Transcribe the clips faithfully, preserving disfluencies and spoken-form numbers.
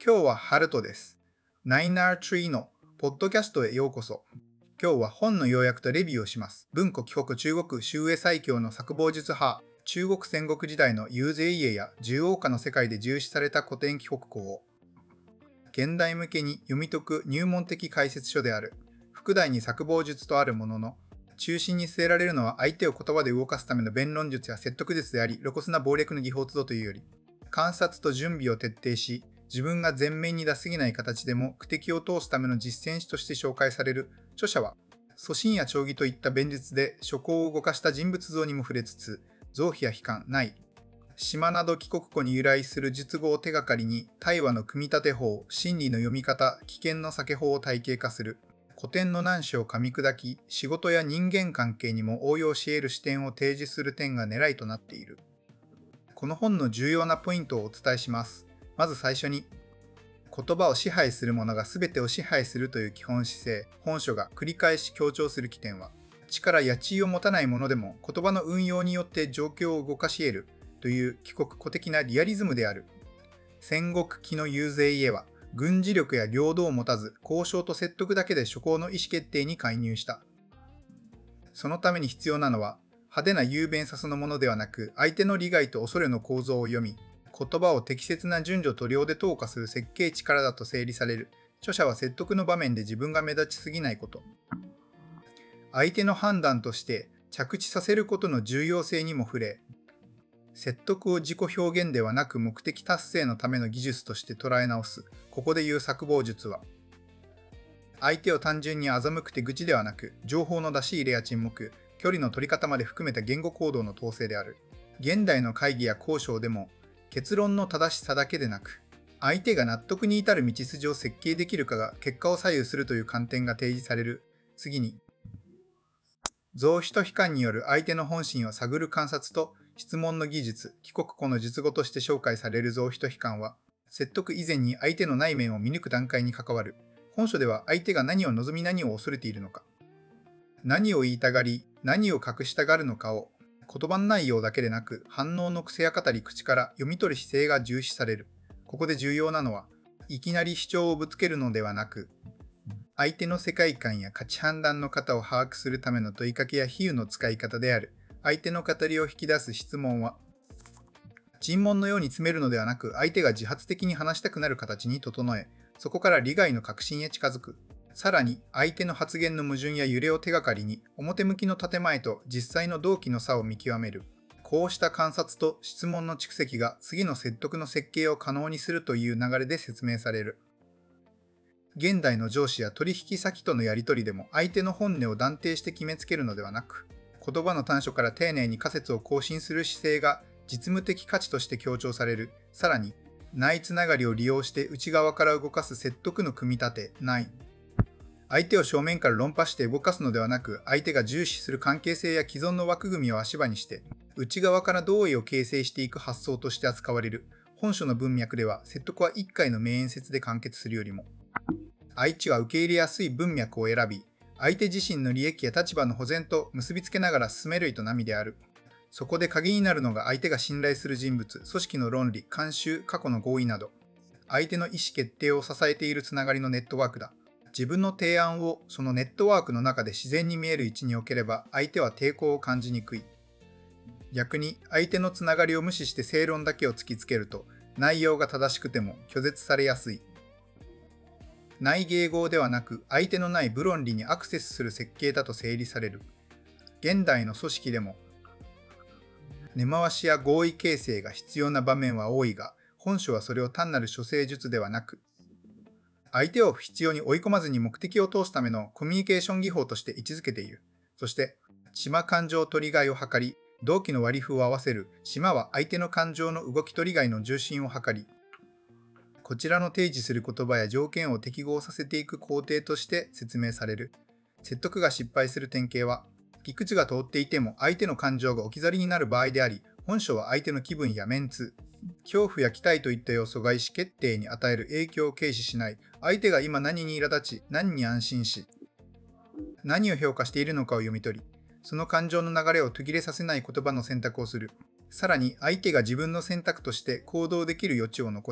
今日はハルトです。ナイナートリーのポッドキャストへようこそ。今日は本の要約とレビューをします。文庫帰国中国周英最強の作謀術派、中国戦国時代の遊説家や獣王家の世界で重視された古典帰国校を、現代向けに読み解く入門的解説書である。副題に作謀術とあるものの、中心に据えられるのは相手を言葉で動かすための弁論術や説得術であり、露骨な謀略の技法とというより、観察と準備を徹底し、自分が前面に出すぎない形でも苦敵を通すための実践師として紹介される。著者は、祖神や丁義といった弁術で諸行を動かした人物像にも触れつつ、増費や悲観、ない、島など帰国庫に由来する術語を手がかりに、対話の組み立て法、心理の読み方、危険の避け法を体系化する。古典の難所を噛み砕き、仕事や人間関係にも応用し得る視点を提示する点が狙いとなっている。この本の重要なポイントをお伝えします。まず最初に、言葉を支配する者が全てを支配するという基本姿勢、本書が繰り返し強調する起点は、力や地位を持たない者でも言葉の運用によって状況を動かし得るという帰国古的なリアリズムである。戦国期の遊説家は、軍事力や領土を持たず、交渉と説得だけで諸行の意思決定に介入した。そのために必要なのは、派手な雄弁さそのものではなく、相手の利害と恐れの構造を読み、言葉を適切な順序と量で投下する設計力だと整理される。著者は説得の場面で自分が目立ちすぎないこと。相手の判断として着地させることの重要性にも触れ、説得を自己表現ではなく目的達成のための技術として捉え直す。ここで言う作謀術は、相手を単純に欺く手口ではなく、情報の出し入れや沈黙、距離の取り方まで含めた言語行動の統制である。現代の会議や交渉でも、結論の正しさだけでなく、相手が納得に至る道筋を設計できるかが結果を左右するという観点が提示される。次に、増費と悲観による相手の本心を探る観察と質問の技術、帰国庫の術語として紹介される増費と悲観は、説得以前に相手の内面を見抜く段階に関わる。本書では相手が何を望み何を恐れているのか、何を言いたがり、何を隠したがるのかを、言葉の内容だけでなく、反応の癖や語り口から読み取る姿勢が重視される。ここで重要なのは、いきなり主張をぶつけるのではなく、相手の世界観や価値判断の型を把握するための問いかけや比喩の使い方である。相手の語りを引き出す質問は、尋問のように詰めるのではなく、相手が自発的に話したくなる形に整え、そこから利害の確信へ近づく。さらに、相手の発言の矛盾や揺れを手がかりに、表向きの建前と実際の動機の差を見極める。こうした観察と質問の蓄積が次の説得の設計を可能にするという流れで説明される。現代の上司や取引先とのやり取りでも相手の本音を断定して決めつけるのではなく、言葉の短所から丁寧に仮説を更新する姿勢が実務的価値として強調される。さらに、内つながりを利用して内側から動かす説得の組み立て、内。相手を正面から論破して動かすのではなく、相手が重視する関係性や既存の枠組みを足場にして、内側から同意を形成していく発想として扱われる。本書の文脈では、説得はいっかいの名演説で完結するよりも、相手が受け入れやすい文脈を選び、相手自身の利益や立場の保全と結びつけながら進める営みである。そこで鍵になるのが相手が信頼する人物、組織の論理、慣習、過去の合意など、相手の意思決定を支えているつながりのネットワークだ。自分の提案をそのネットワークの中で自然に見える位置に置ければ、相手は抵抗を感じにくい。逆に、相手のつながりを無視して正論だけを突きつけると、内容が正しくても拒絶されやすい。内迎合ではなく、相手のない武論理にアクセスする設計だと整理される。現代の組織でも、根回しや合意形成が必要な場面は多いが、本書はそれを単なる処世術ではなく、相手を不必要に追い込まずに目的を通すためのコミュニケーション技法として位置づけている。そして、島感情取り替えを図り、同期の割り符を合わせる。島は相手の感情の動き取り替えの重心を図り、こちらの提示する言葉や条件を適合させていく工程として説明される。説得が失敗する典型は、聞き口が通っていても相手の感情が置き去りになる場合であり、本書は相手の気分やメンツ、恐怖や期待といった要素が意思決定に与える影響を軽視しない。相手が今何に苛立ち、何に安心し、何を評価しているのかを読み取り、その感情の流れを途切れさせない言葉の選択をする。さらに相手が自分の選択として行動できる余地を残し、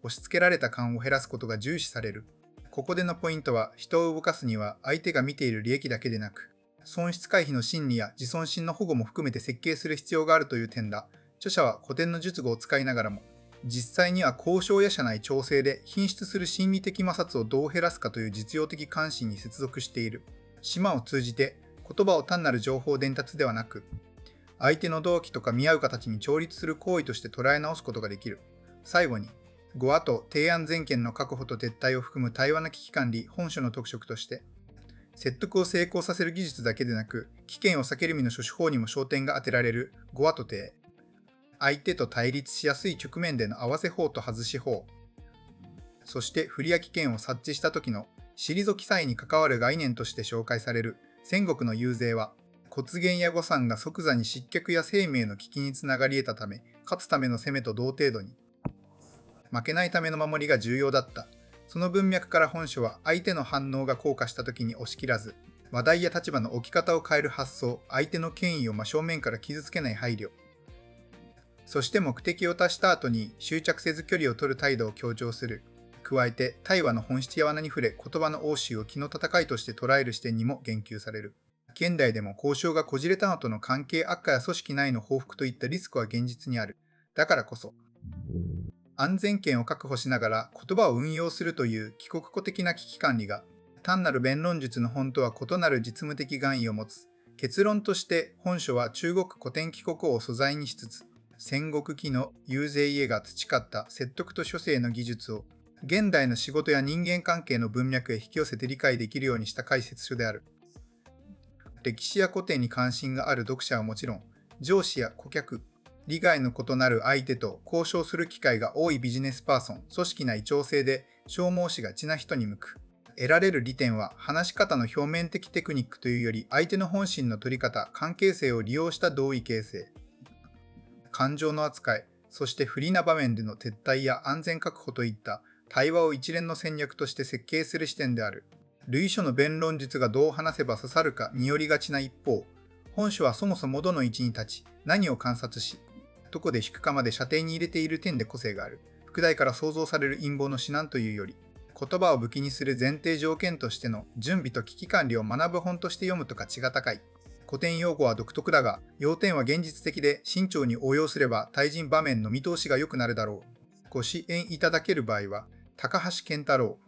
押し付けられた感を減らすことが重視される。ここでのポイントは、人を動かすには相手が見ている利益だけでなく、損失回避の心理や自尊心の保護も含めて設計する必要があるという点だ。著者は古典の術語を使いながらも、実際には交渉や社内調整で品質する心理的摩擦をどう減らすかという実用的関心に接続している。島を通じて言葉を単なる情報伝達ではなく、相手の動機とか見合う形に調律する行為として捉え直すことができる。最後に、語話と提案全権の確保と撤退を含む対話の危機管理本書の特色として、説得を成功させる技術だけでなく、危険を避ける身の諸手法にも焦点が当てられる語話と提。相手と対立しやすい局面での合わせ法と外し法。そして不利や危険を察知した時の退き際に関わる概念として紹介される戦国の遊説は、骨言や誤算が即座に失脚や生命の危機につながり得たため、勝つための攻めと同程度に、負けないための守りが重要だった。その文脈から本書は相手の反応が硬化した時に押し切らず、話題や立場の置き方を変える発想、相手の権威を真正面から傷つけない配慮、そして目的を達した後に執着せず距離を取る態度を強調する。加えて対話の本質や罠に触れ、言葉の応酬を気の戦いとして捉える視点にも言及される。現代でも交渉がこじれたのとの関係悪化や組織内の報復といったリスクは現実にある。だからこそ、安全圏を確保しながら言葉を運用するという帰国語的な危機管理が、単なる弁論術の本とは異なる実務的含意を持つ。結論として本書は中国古典帰国語を素材にしつつ、戦国期の遊説家が培った説得と書生の技術を現代の仕事や人間関係の文脈へ引き寄せて理解できるようにした解説書である。歴史や古典に関心がある読者はもちろん、上司や顧客、利害の異なる相手と交渉する機会が多いビジネスパーソン、組織内調整で消耗しがちな人に向く。得られる利点は話し方の表面的テクニックというより相手の本心の取り方、関係性を利用した同意形成。感情の扱い、そして不利な場面での撤退や安全確保といった対話を一連の戦略として設計する視点である。類書の弁論術がどう話せば刺さるかによりがちな一方、本書はそもそもどの位置に立ち、何を観察し、どこで引くかまで射程に入れている点で個性がある。副題から想像される陰謀の指南というより、言葉を武器にする前提条件としての準備と危機管理を学ぶ本として読むと価値が高い。古典用語は独特だが、要点は現実的で慎重に応用すれば対人場面の見通しが良くなるだろう。ご支援いただける場合は、高橋健太郎。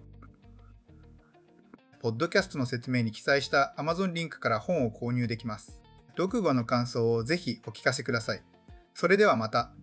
ポッドキャストの説明に記載した Amazon リンクから本を購入できます。読後の感想をぜひお聞かせください。それではまた。